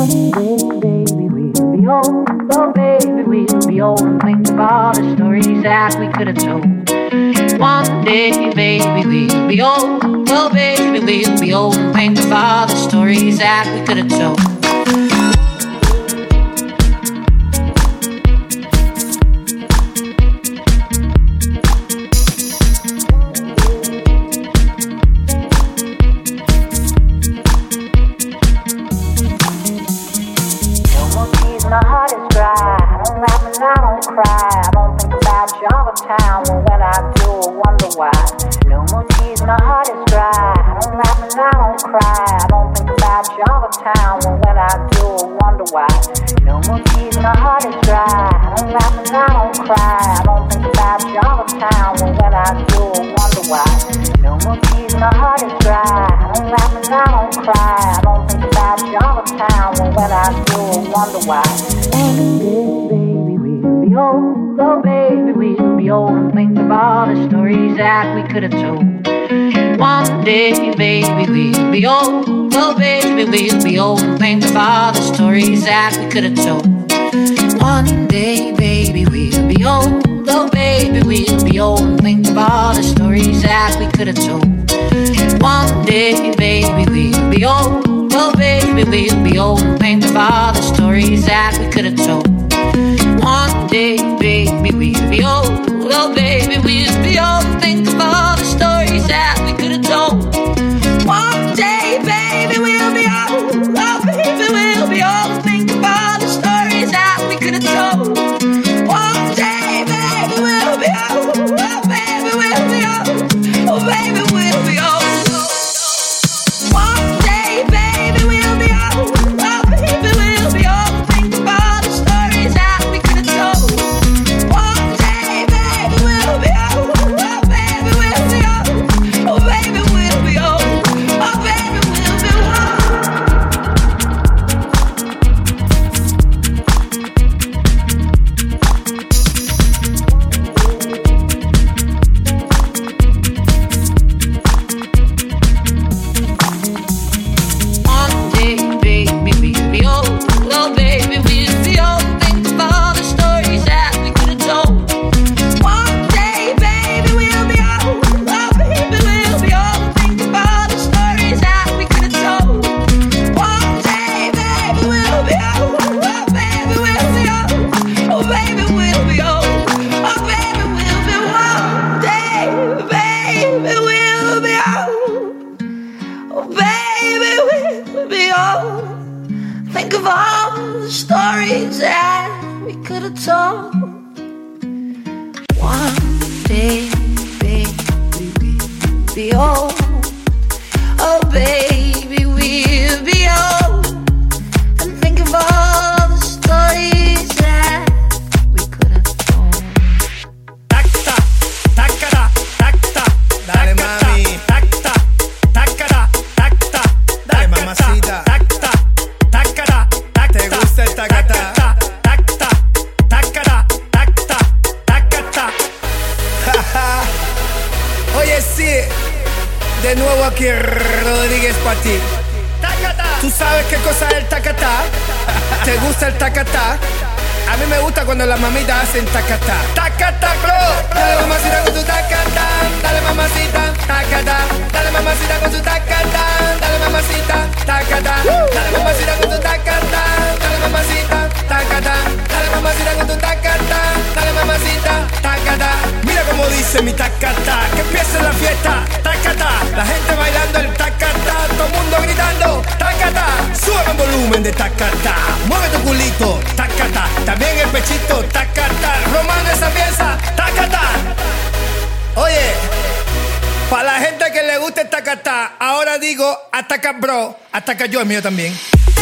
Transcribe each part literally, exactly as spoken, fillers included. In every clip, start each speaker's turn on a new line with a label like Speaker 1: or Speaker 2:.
Speaker 1: Ataca yo, el mío también.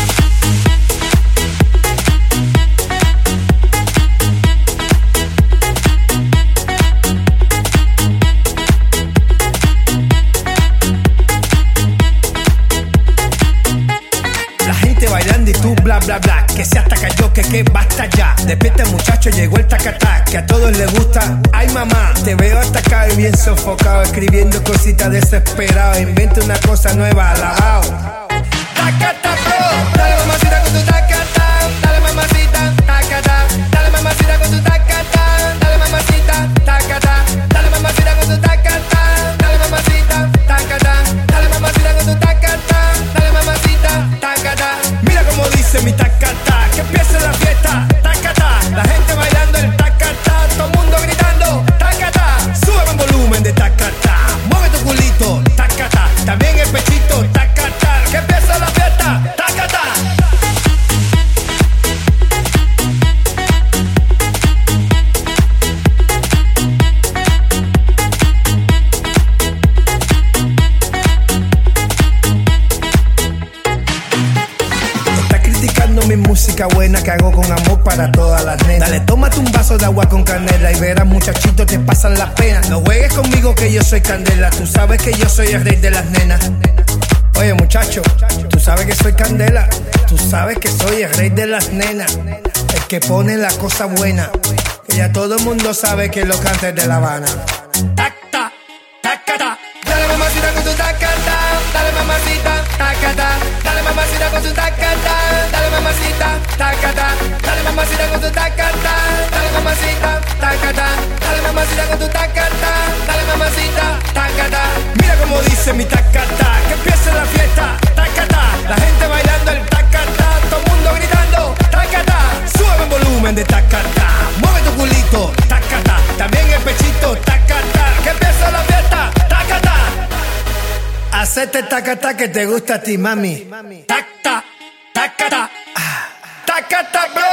Speaker 1: La gente bailando y tú bla bla bla. Que se ataca yo, que que basta ya. Despierta muchacho, llegó el tacatá. Que a todos les gusta. Ay mamá, te veo atacado y bien sofocado. Escribiendo cositas desesperado. Inventa una cosa nueva, alabao. Tacata, bro, dale mamacita con tu taca. criticando mi música buena que hago con amor para todas las nenas. Dale, tómate un vaso de agua con canela y verás muchachito te pasan las penas. No juegues conmigo que yo soy candela, tú sabes que yo soy el rey de las nenas. Oye muchacho, tú sabes que soy candela, tú sabes que soy el rey de las nenas, el que pone la cosa buena, que ya todo el mundo sabe que lo canta de La Habana. Tacta, tacata, dale mamacita con tu tacata, dale mamacita, tacata, dale mamacita con tu tacata, dale mamacita, tacata, dale mamacita con tu tacata, dale mamacita, tacata, dale mamacita con tu tacata, dale mamacita, tacata. Mira como dice mi tacata, que empiece la fiesta, tacata, la gente bailando el tacata, todo el mundo gritando, tacata, sube el volumen de tacata, mueve tu culito, tacata, también el pechito, tacata, que empiece la fiesta, tacata. Hacete tacata que te gusta a ti, mami. Tacta, tacata, tacata, bro.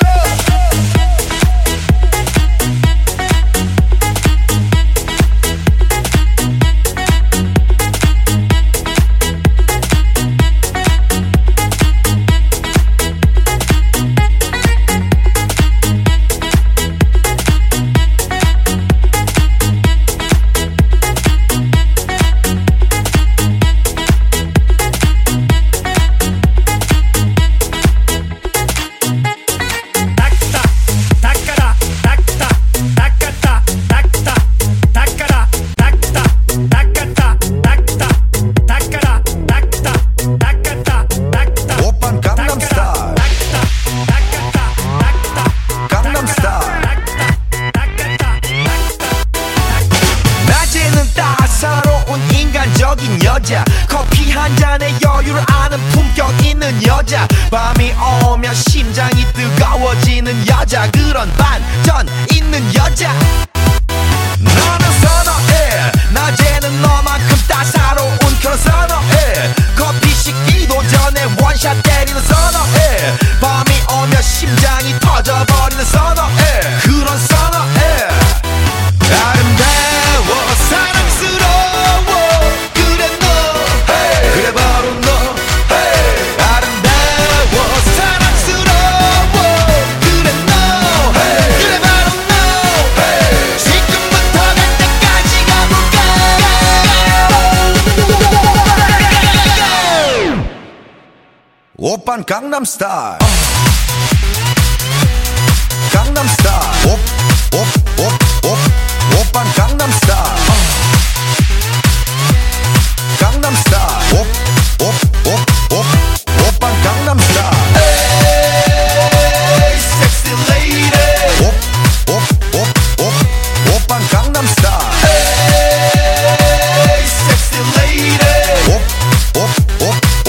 Speaker 2: 여자 커피 한 잔에 여유를 아는 품격 있는 여자 밤이 오면 심장이 뜨거워지는 여자 그런 반전 있는 여자 너는 선어해 낮에는 너만큼 따사로운 그런 선어해 커피 식기도 전에 원샷 때리는 선어해 밤이 오면 심장이 터져버리는 선어해 그런 선어해 아름다워 사랑스러워 그래 너 hey. 그래 바로 너 hey. 아름다워 사랑스러워 그래 너 hey. 그래 바로 너 hey. 지금부터 갈 때까지 가볼까 오빤 강남스타일 강남스타일 오, 오, 오, 오, 오빤 강남스타일 강남스타일 오, 오, 오, 오, 오빤 강남스타일 에이 섹시 레이디 오, 오, 오, 오, 오빤 강남스타일 에이 섹시 레이디 오, 오, 오, 오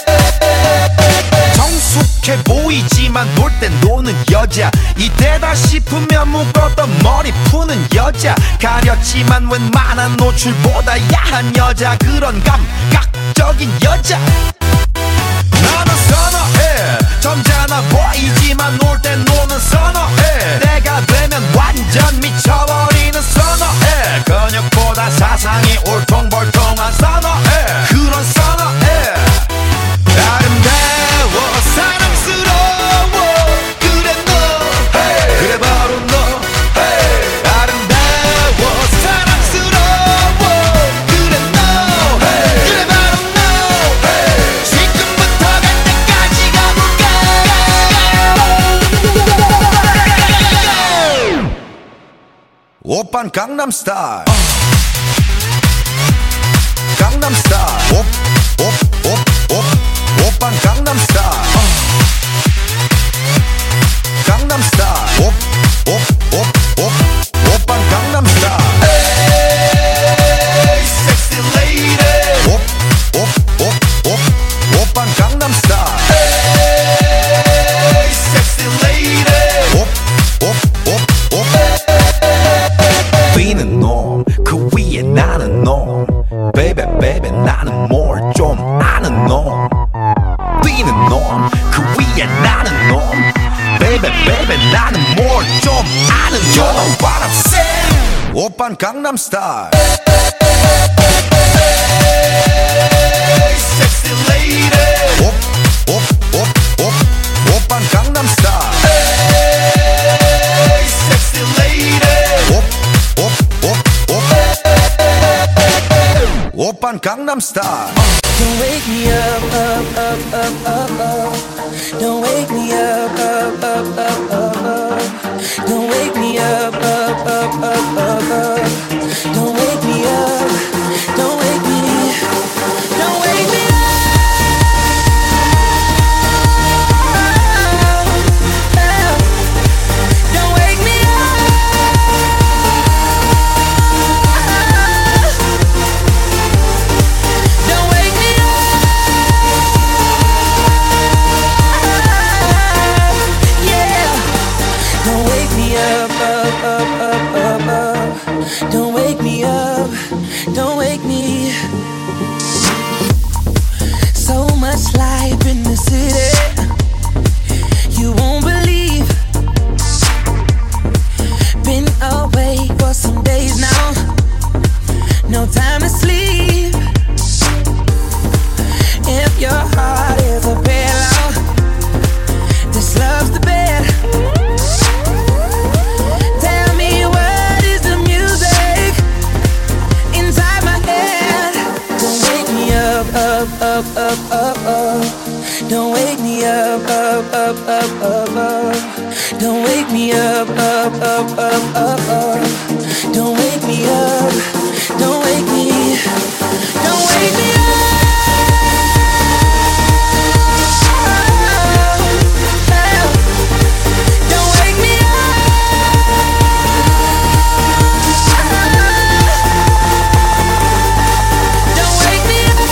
Speaker 2: 성숙해 보이지만 놀 땐 노는 여자 이때다 싶으면 묶었던 머리 푸는 여자 가렸지만 웬만한 노출보다 야한 여자 그런 감각적인 여자 나는 선어해 점잖아 보이지만 놀 땐 노는 선어해 내가 되면 완전 미쳐버리는 선어해 근육보다 사상이 울퉁불퉁한 선어해 그런 선어해 아름다워 사랑스러워 그래 너 hey. 그래 바로 너 hey. 아름다워 사랑스러워 그래 너 hey. 그래 바로 너 hey. 지금부터 갈 때까지 가볼까 오빤 강남스타일 강남스타일 오, 오, 오, 오, 오빤 강남스타일 강남스타일 오, 오, 오, 오, 오빤 강남스타일 에이 섹시 레이디 오, 오, 오, 오, 오빤 강남스타일 에이 섹시 레이디 오, 오, 오, 오 B는 놈 그 위에 나는 놈 Baby baby 나는 뭘 좀 아는 놈 B는 놈 그 위에 나는 놈 Baby baby 나는 뭘 좀 아는 놈 You know what I'm saying 오빤 강남스타일 Hey sexy lady 오, 오, 오, 오, Gangnam Style.
Speaker 3: Don't wake me up, up, up, up, up, up. Don't wake me up, up, up, up, up, up. Don't wake me up, up, up, up, up, up. Don't wake me up. Don't wake me. Don't wake me up. Don't wake me up. Don't wake me up. Yeah. Don't wake me up, up, up, up, up, up. Don't wake me up. Don't wake me. So much life in the city, you won't believe. Been away for some days now, no time to sleep. If your heart is a pillow, this love's the bed. Tell me what is the music inside my head. Don't wake me up, up, up, up, up, up. Don't wake me up, up, up, up, up, up. Don't wake me up, up, up, up, up, up. Don't wake me up. Don't wake me. Don't wake me up. Don't wake me up. Don't wake me up.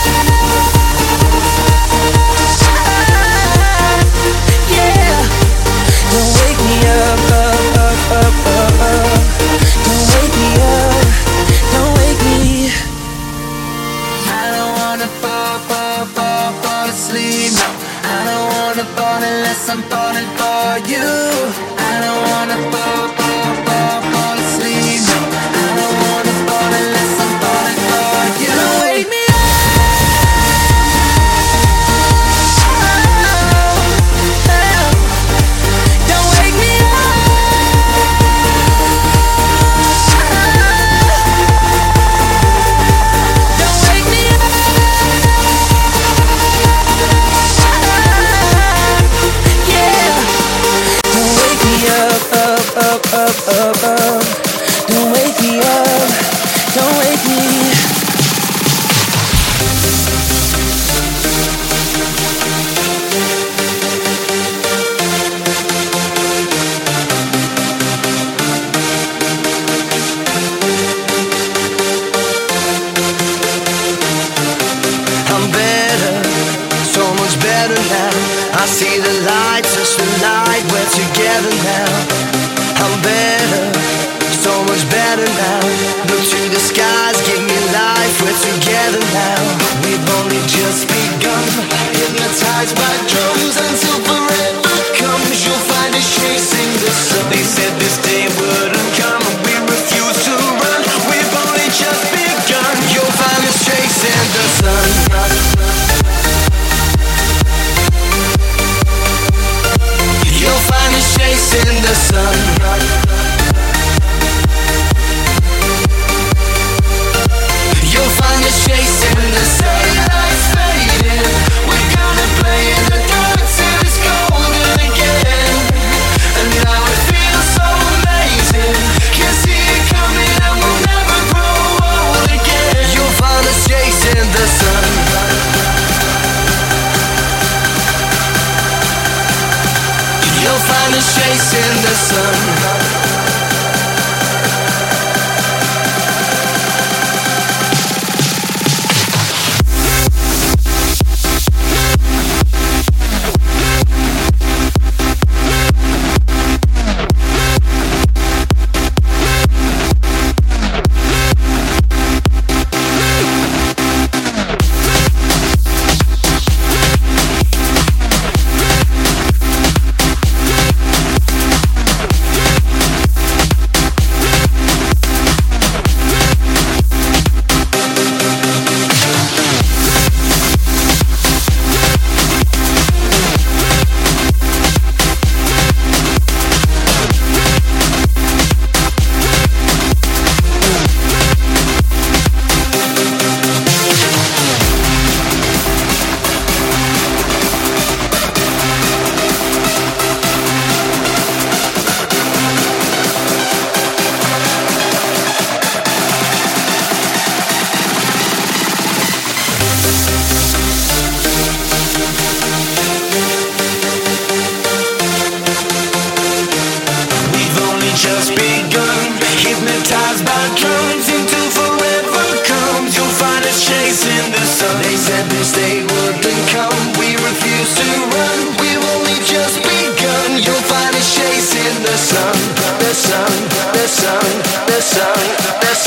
Speaker 3: Yeah. Don't wake me up, up, up, up, up, up. Don't wake me up. Don't wake me. I don't wanna fall, fall, fall, fall asleep. No, I don't wanna fall unless I'm falling for you. I don't wanna fall, fall, fall, fall asleep. No, I don't wanna fall unless I'm falling for you. Don't wake me up. Don't wake me up. Don't wake me up. Yeah. Don't wake me up, up, up, up, up, up. Don't wake me up. Don't wake me.
Speaker 2: I'm better, so much better now. I see the light, touch the light, we're together now. I'm better, so much better now. Look to the skies, give me life, we're together now. We've only just begun, hypnotized by drums until forever comes. You'll find us chasing the sun. They said this day wouldn't come, and we refuse to run. We've only just begun. You'll find us chasing the sun. You'll find us chasing the sun. You'll find us chasing the sun. Daylight's fading. We're gonna play in the dark till it's golden again. And now it feels so amazing. Can see it coming and we'll never grow old again. You'll find us chasing the sun. You'll find us chasing the sun.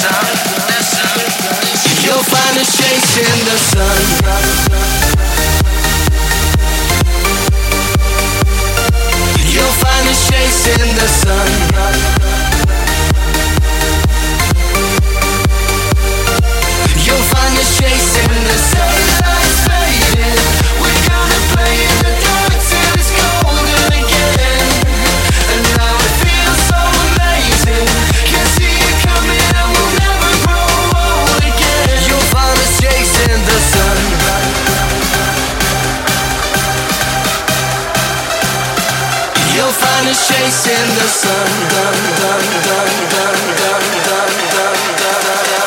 Speaker 3: You'll find us chasing the sun. You'll find us chasing the sun. You'll find us chasing the sun. Lights fading, we're gonna play in the dark till it's golden again. And now it feels so amazing. Can't see it coming and we'll never grow old again. You'll find us chasing the sun. You'll find us chasing the sun. Dun, dun, dun, dun, dun, dun, dun, dun, dun, dun.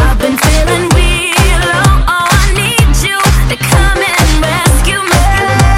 Speaker 4: Feeling real, oh, I need you to come and rescue me.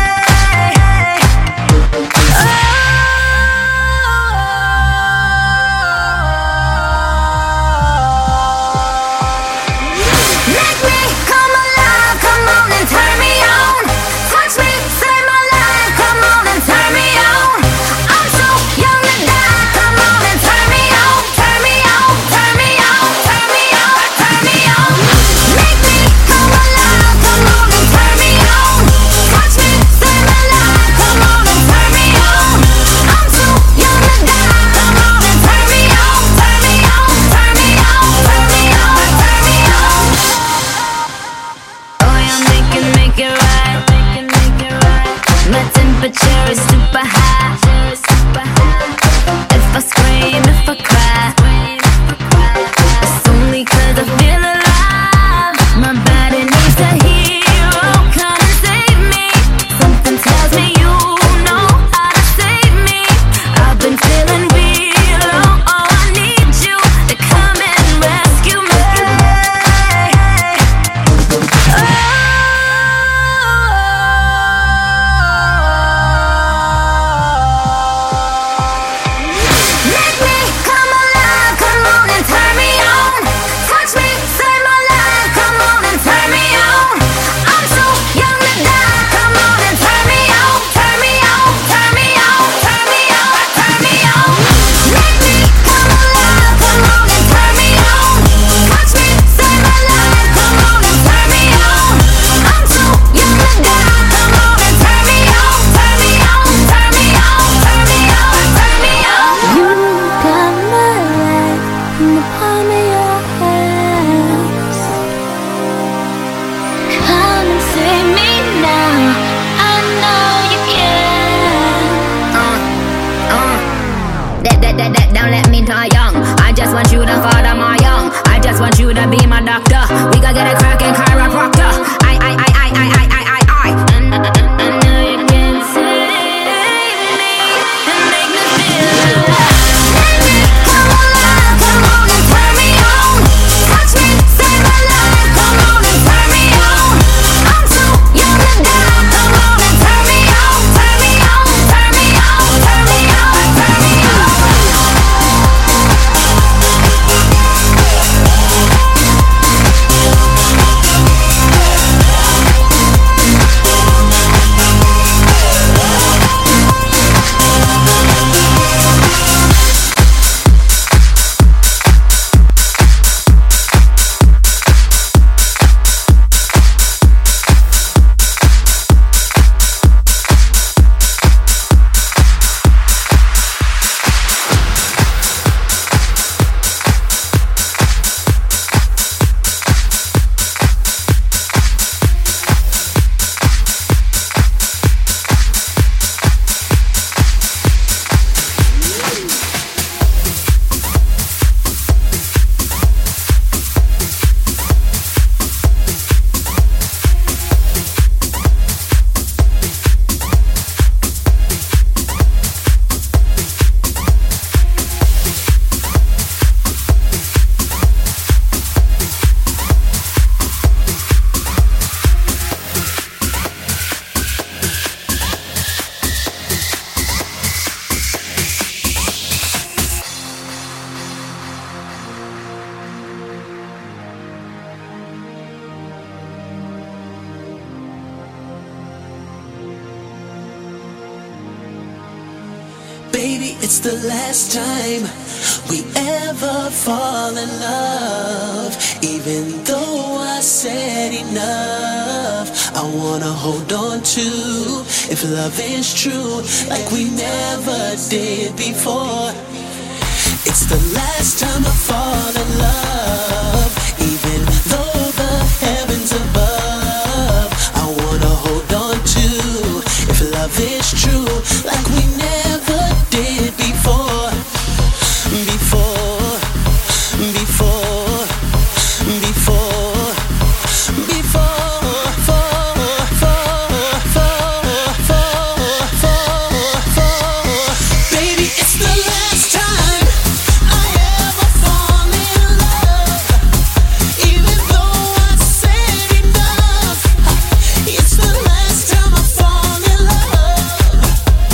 Speaker 3: it's the last time we ever fall in love. Even though I said enough, I wanna hold on to, if love is true, like we never did before. It's the last time I fall in love. Even though the heavens above, I wanna hold on to, if love is true, like we never did before. Before, before, before, before, for, for, for, for, for, for. Baby, it's the last time I ever fall in love. Even though I said enough, it's the last time I fall in love.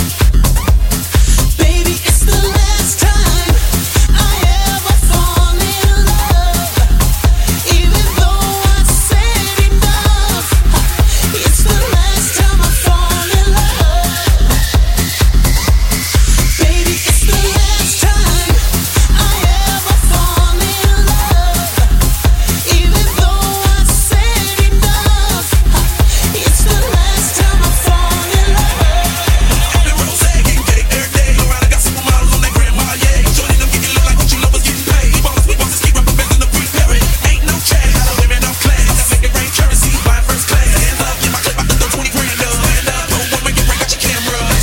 Speaker 3: Baby, it's the last time I ever fall in love. Even though I said enough, it's the last time I fall in love. Baby, it's the last time I ever fall in love. Even though I said enough, it's the last time I fall in love.
Speaker 4: The rose getting cake every day. Around, I got supermodels on that grandma, yeah. Shorty, them getting look like what you love is getting paid. Ballers, we bosses keep representing the pre-parent. Ain't no chat, how the women off class. I make it rain currency, buying first class. Hands up, get my clip, I can throw twenty grand up. Stand up, don't want make it rain, got your cameras.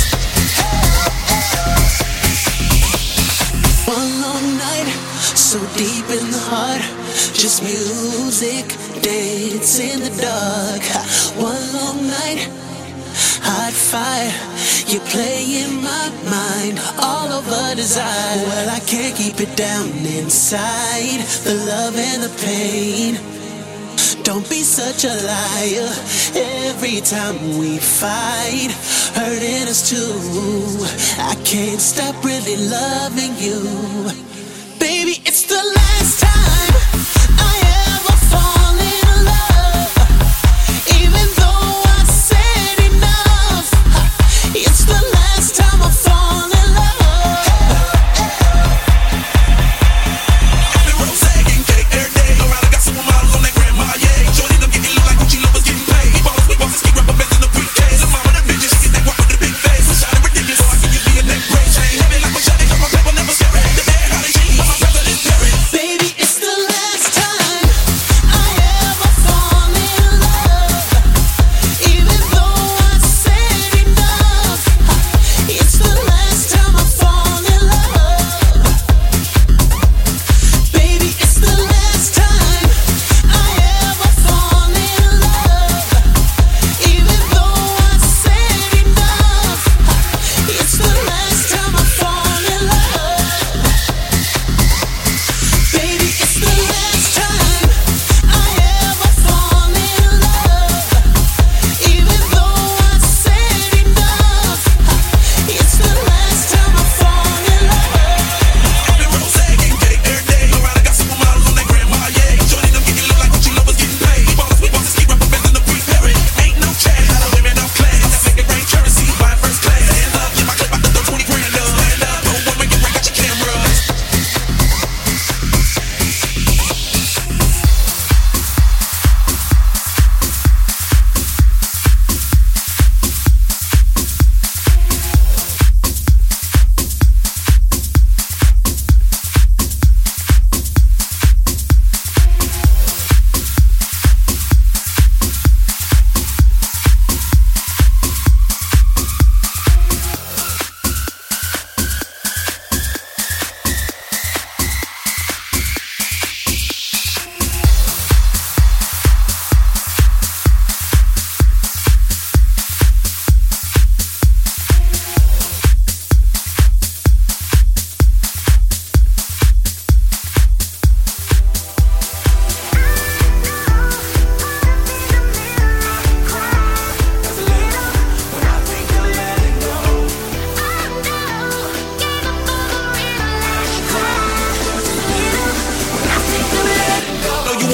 Speaker 3: One long night, so deep in the heart, just music, dance in the dark. One long night, hot fire, you play in my mind, all over desire. Well, I can't keep it down inside, the love and the pain. Don't be such a liar. Every time we fight, hurting us too. I can't stop really loving you. Baby, it's the last time I ever fall in love. Even though I said enough, it's the last time I fall in love.
Speaker 4: The rose getting cake every day. Around, I got supermodels on that grandma, yeah. Shorty, them getting look like what you love is getting paid. Ballers, we bosses keep representing the pre-Ks. The mama, that bitch, she get that guap with the big face. So shawty ridiculous, so I can give you a neck brace. Chain heavy like my shawty, got my paper never scary. The bad how they cheat, but my president's Perry.
Speaker 3: Baby,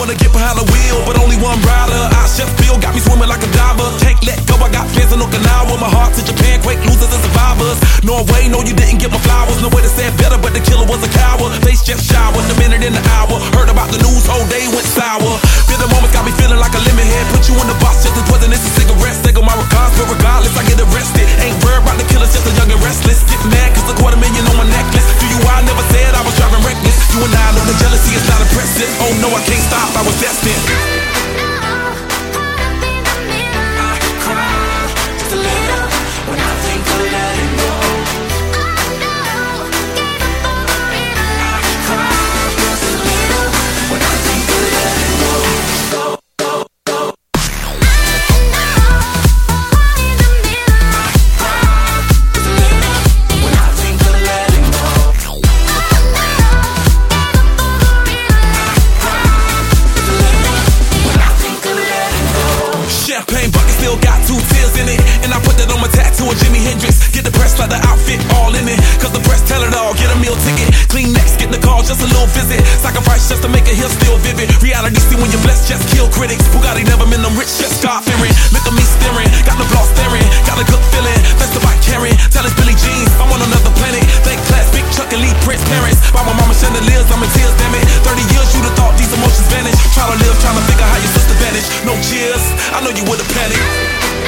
Speaker 4: wanna get behind the wheel, but only one rider. I chef feel got me swimming like a diver. Can't let go, I got plans in Okinawa. My heart to Japan, quake losers and survivors. Norway, no, you didn't get my flowers. No way to say it better, but the killer was a coward. Face just showered, a minute in the hour. Heard about the news, whole day went sour. Feel the moments got me feeling like a lemon head. Put you in the box just as poison, it's a cigarette. Take on my regards, but regardless, I get arrested. Ain't worried about the killers, just a young and restless. Get mad cause a quarter million on my necklace. Do you I never said I was driving reckless. You and I know the jealousy is not impressive. Oh no, I can't stop, I was destined. Just a little visit, sacrifice just to make a hill still vivid. Reality see when you're blessed, just kill critics. Bugatti never been them rich, just start fearing. Look at me staring, got the flaw staring, got a good feeling. That's the bike carrying. Tell us Billie Jean, I'm on another planet. Thank class, big Chuck and Lee Prince parents. By my mama chandeliers, I'm in tears, damn it. Thirty years you'd have thought these emotions vanish. Try to live, trying to figure how your sister vanished. No cheers, I know you would've panicked.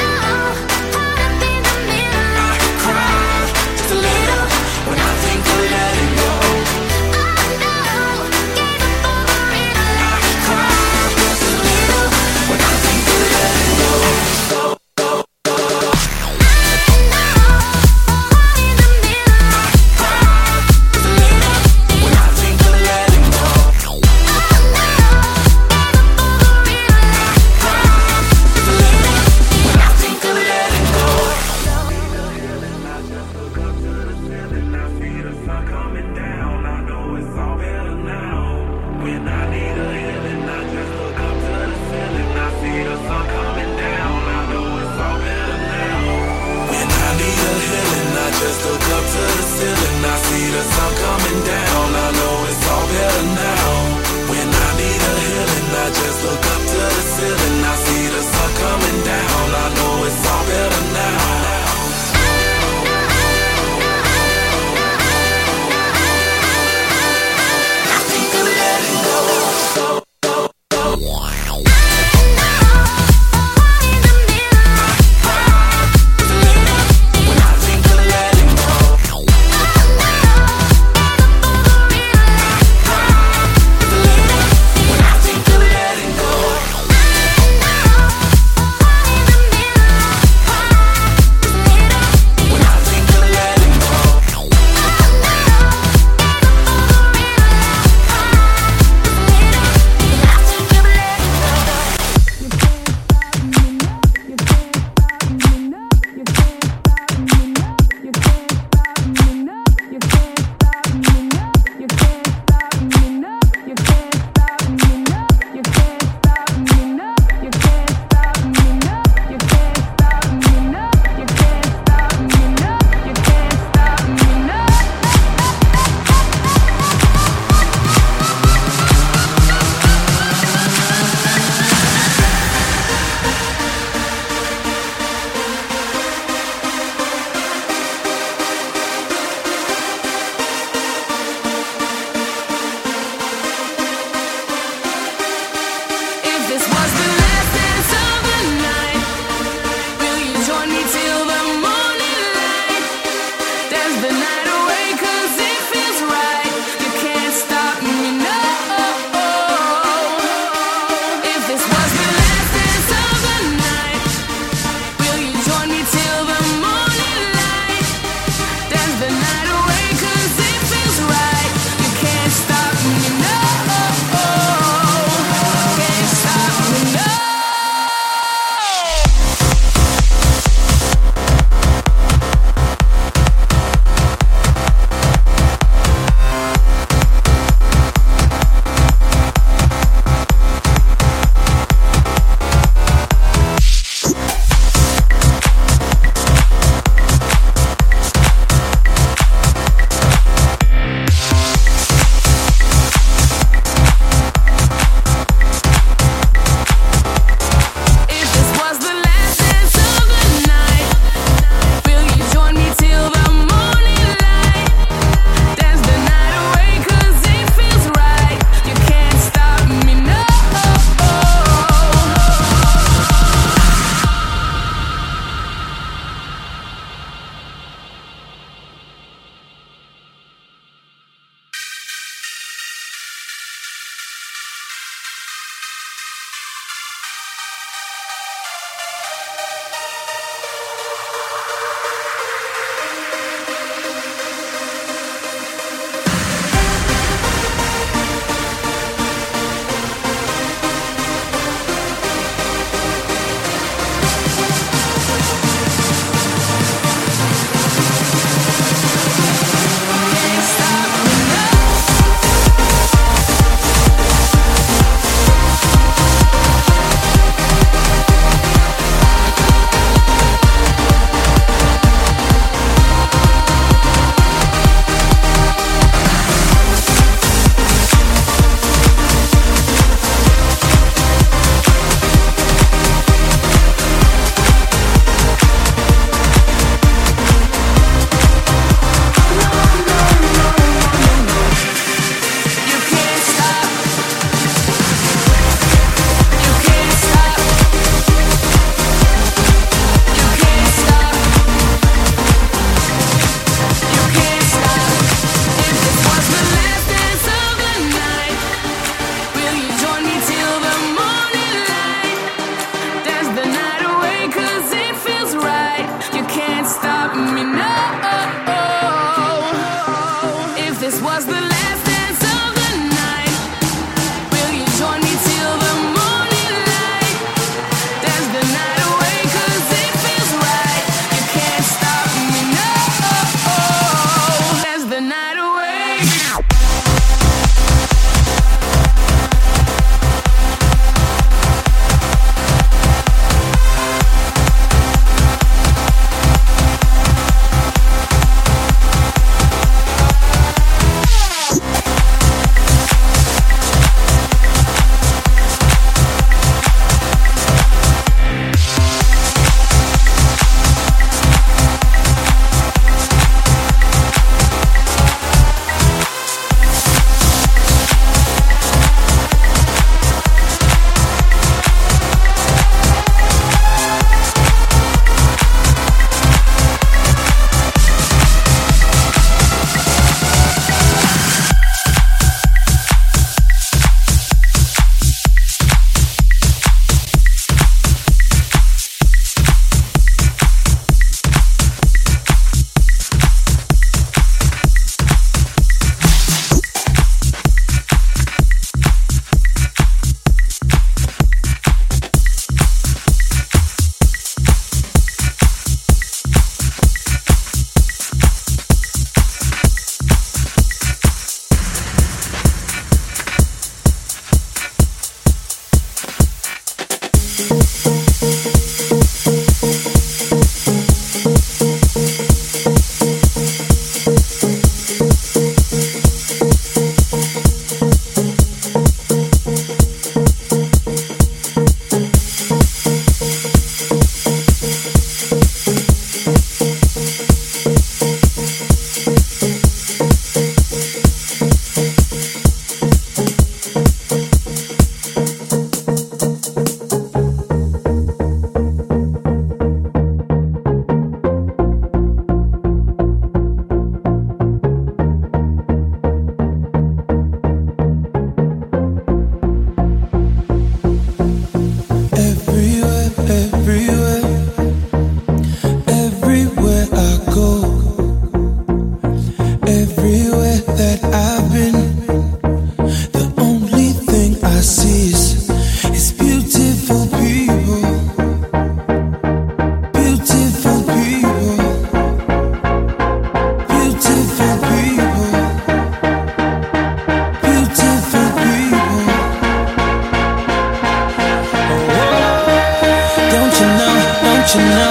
Speaker 3: don't you know?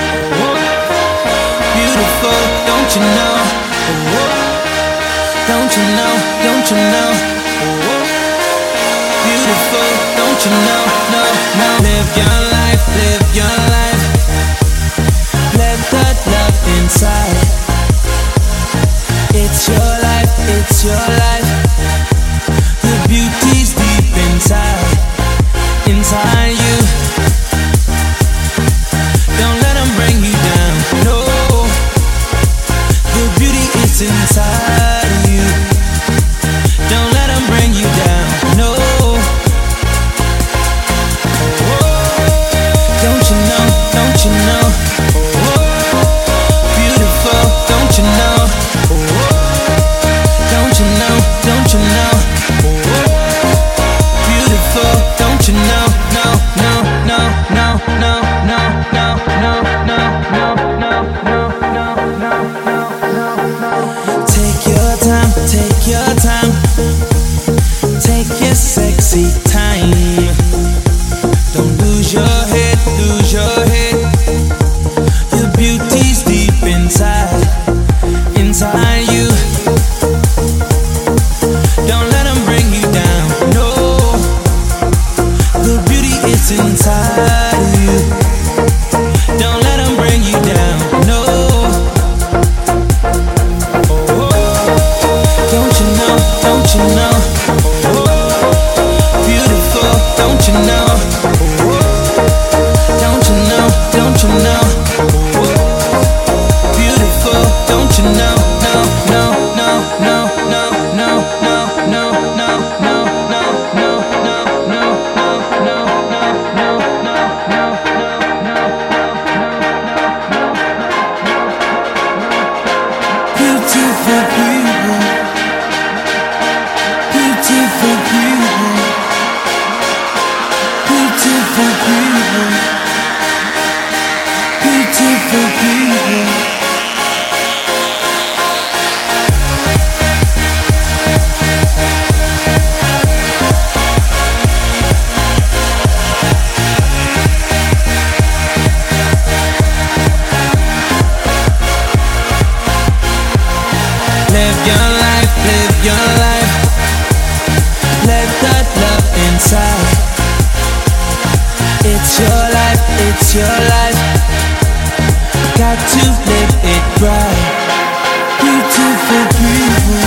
Speaker 3: Beautiful, don't you know? Don't you know, don't you know? Beautiful, don't you know? No, no. Live your life, live your life. Let that love inside. It's your life, it's your life. The beauty's deep inside, inside you. Don't let them bring you down, no. The beauty is inside you. Don't let them bring you down, no. Don't you know, don't you know? Beautiful, don't you know? Don't you know, don't you know? Beautiful, don't you know? No, no, no, no, no, no, no, no, no, no, no, no, no, no, no, no. Take your time, take your time. Take your sexy time. Don't lose your head, lose your head. Your beauty's deep inside, inside you. Don't let them bring you down, no. The beauty is inside you. Don't let them bring you down, no. Don't you know, don't you know? Beautiful, don't you know? Don't you know, don't you know? Beautiful, don't you know? No, no, no, no, no, no, no, no, no, no, no, no, no, no, no, no, no, no, beautiful people, beautiful people, beautiful people, beautiful people. Live your life, live your life. Let that love inside. It's your life, it's your life. Got to live it right. Beautiful people.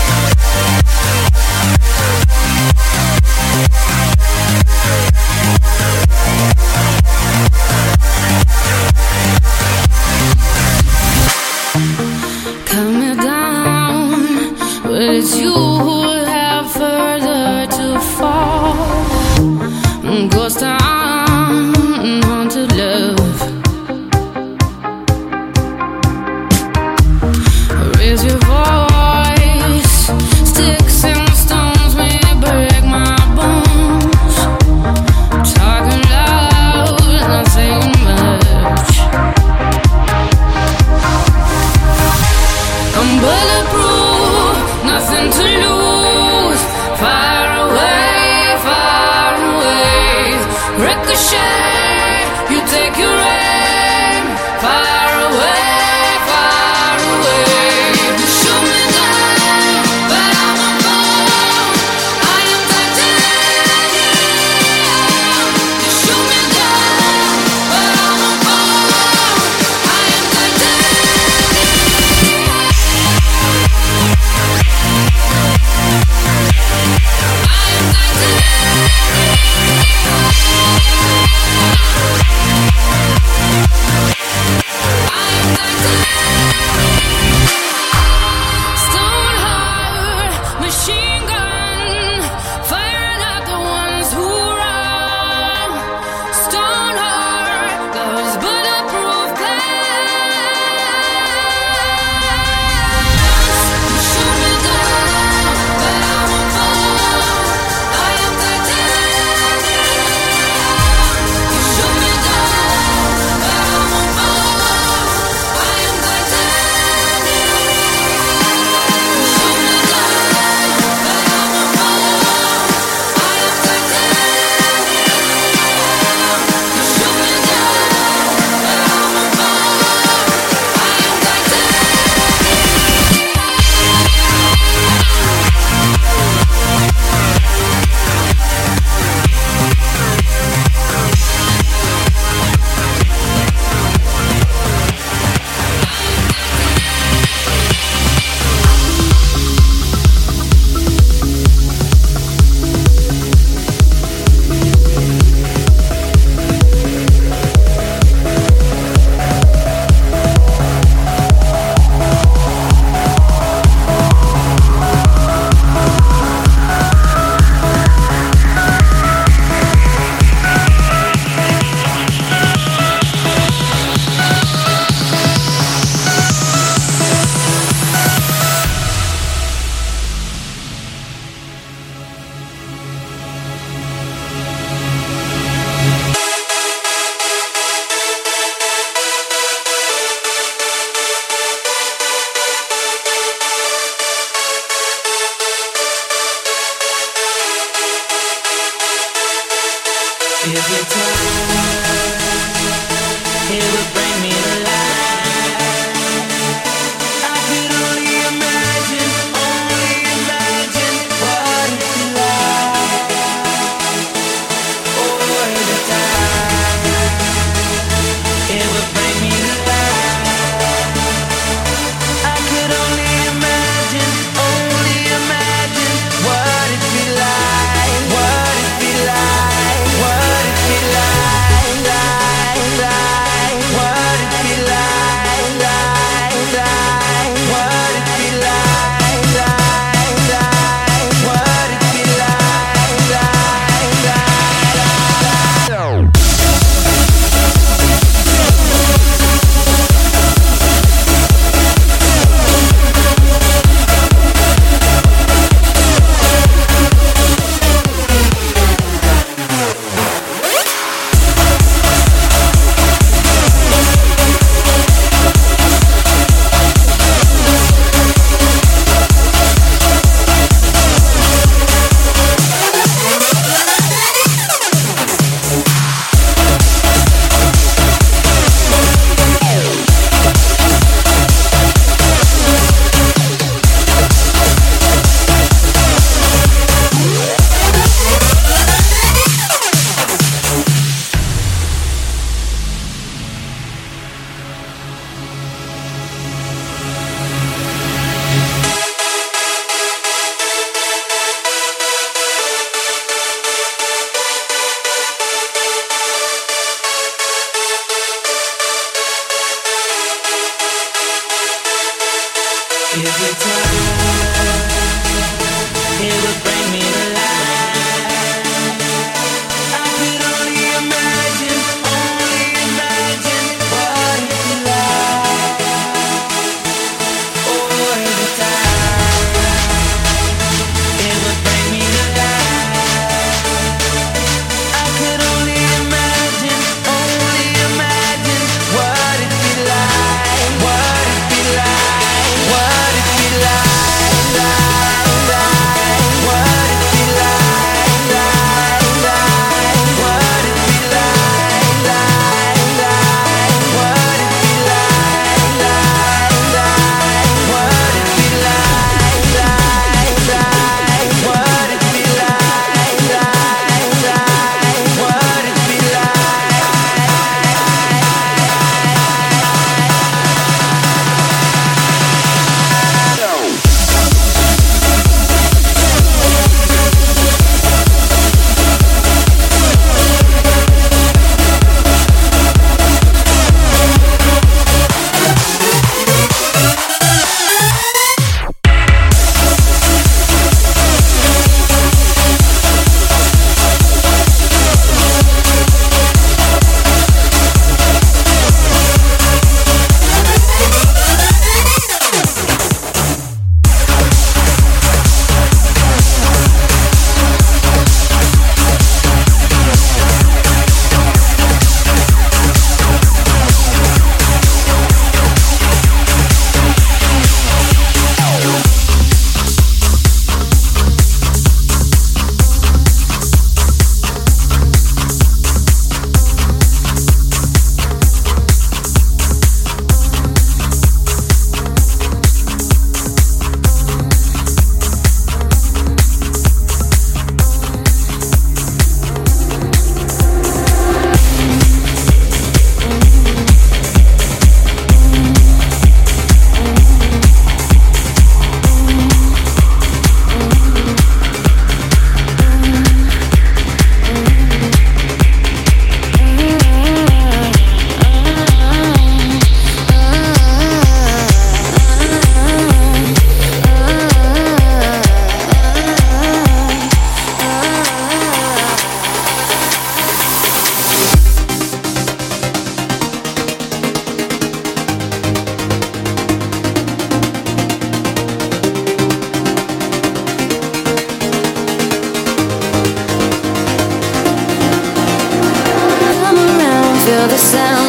Speaker 5: We'll be right back. Well, it's you who have further to fall. Ghost town, haunted love. Raise your voice. Sticks and stones may break my bones. Talking loud, not saying much. I'm bulletproof, nothing to lose.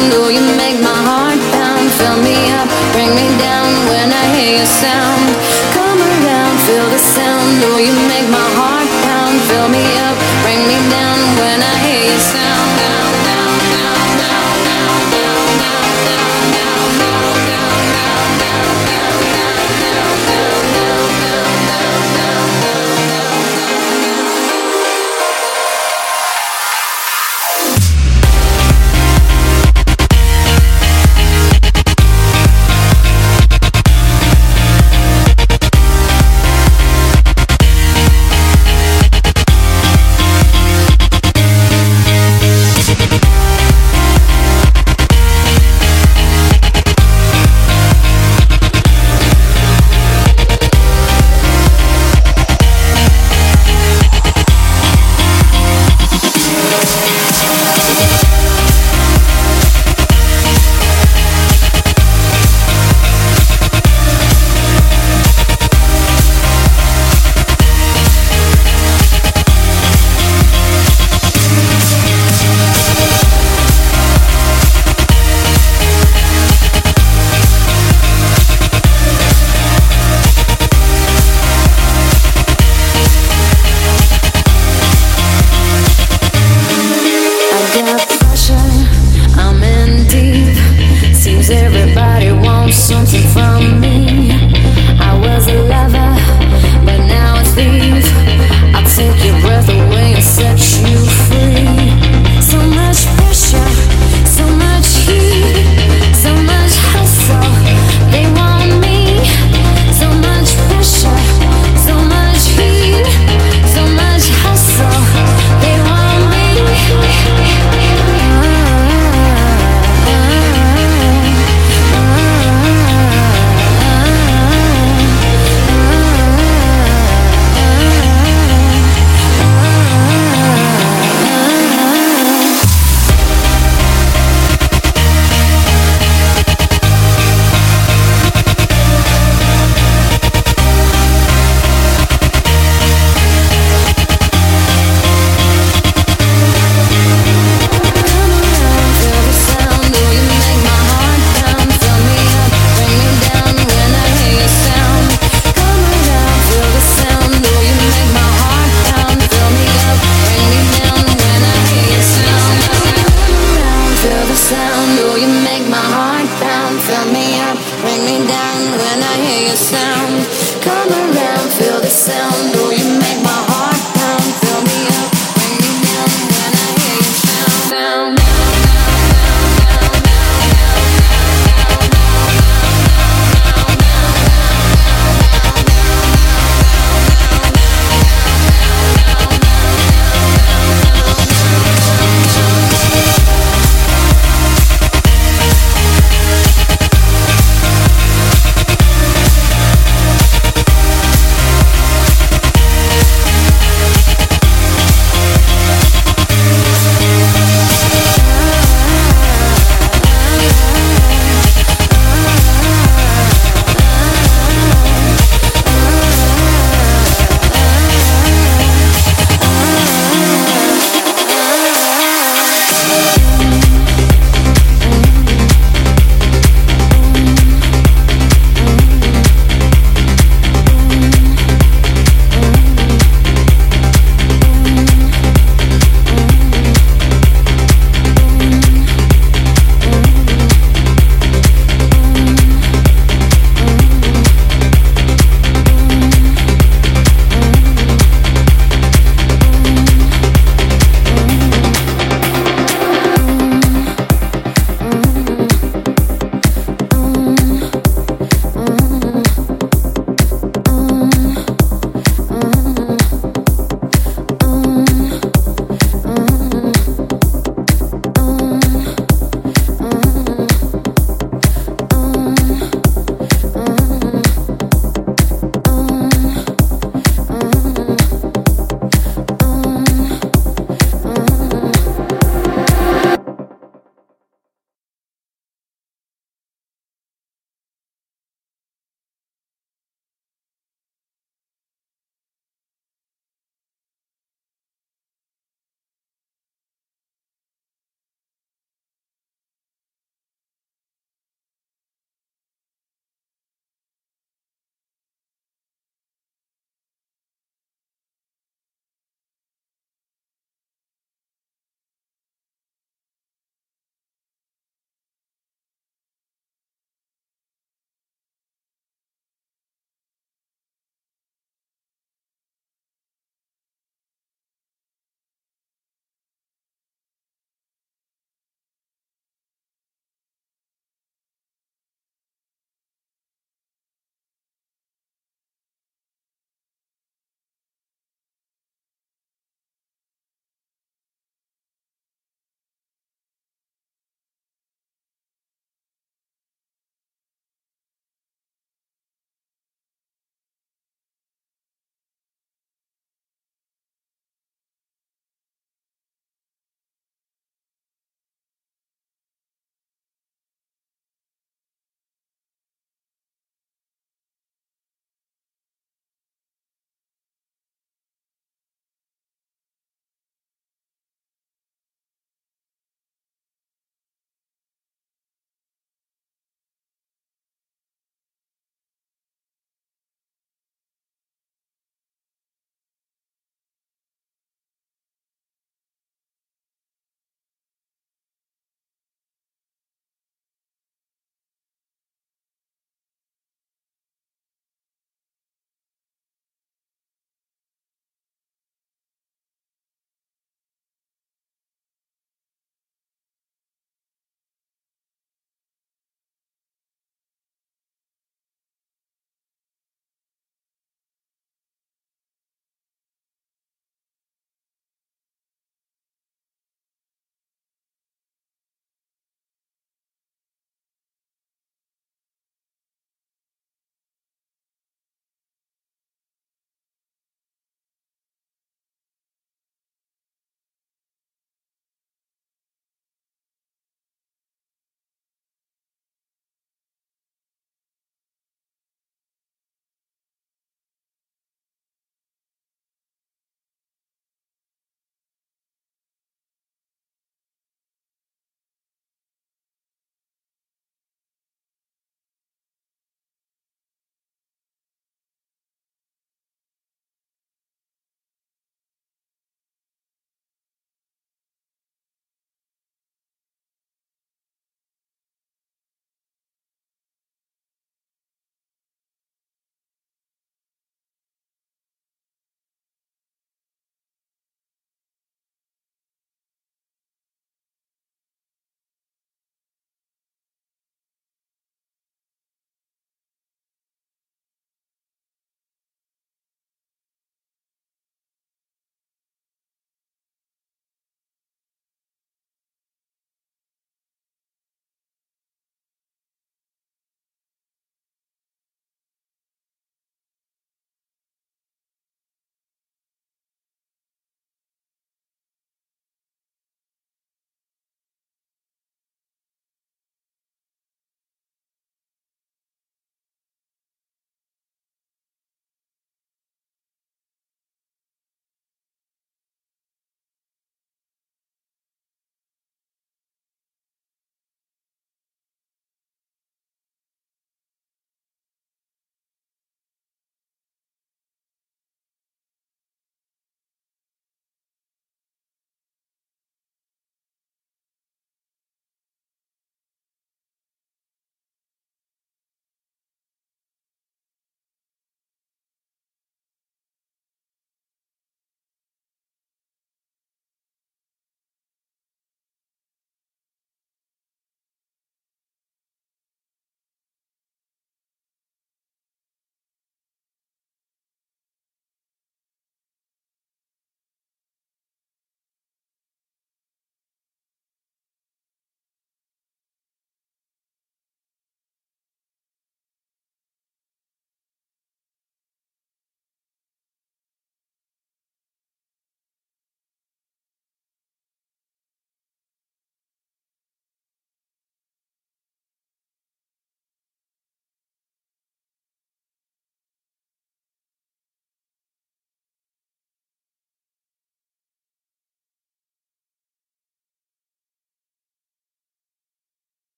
Speaker 5: sound. Oh, you make my heart pound. Fill me up, bring me down when I hear your sound.